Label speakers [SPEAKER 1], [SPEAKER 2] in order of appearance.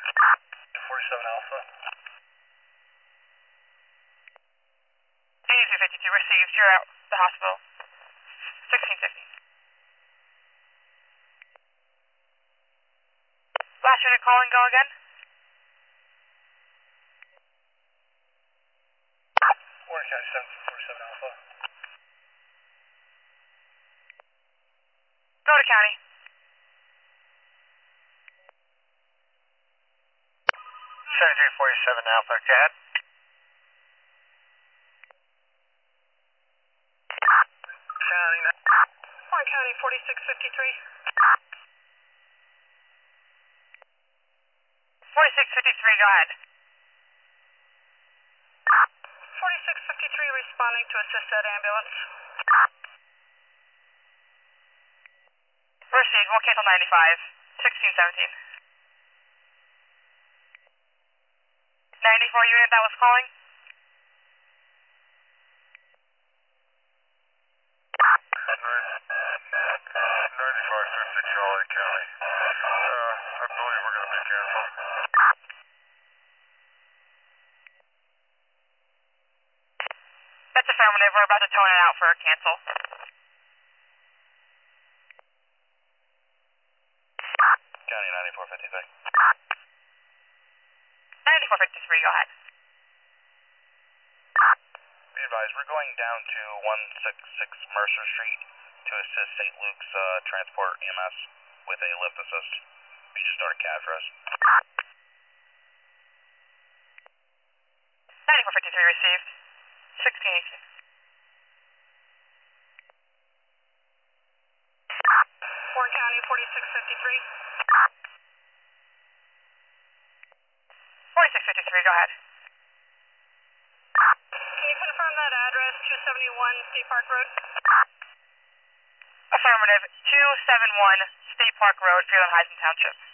[SPEAKER 1] 47 Alpha.
[SPEAKER 2] 8252 received. You're at the hospital. 1650. Last unit calling, go again.
[SPEAKER 1] Orange County 747 Alpha.
[SPEAKER 2] Go to county.
[SPEAKER 1] 7347 Alpha, go ahead. County.
[SPEAKER 2] Orange County 4653. 4653, go ahead. 4653 responding to assist that ambulance. Received, we'll cancel 95. 1617. 94 unit that was calling.
[SPEAKER 1] 9536 Charlie County. I believe we're going to be canceled.
[SPEAKER 2] That's affirmative. We're about to tone it out for a cancel.
[SPEAKER 1] County 9453.
[SPEAKER 2] 9453, go ahead.
[SPEAKER 1] Be advised, we're going down to 166 Mercer Street to assist St. Luke's Transport EMS with a lift assist. We just started CAD for us.
[SPEAKER 2] 9453 received. 1618. Warren County 4653. 4653, go ahead. Can you confirm that address, 271 State Park Road? Affirmative, 271 State Park Road, Freeland Heights Township.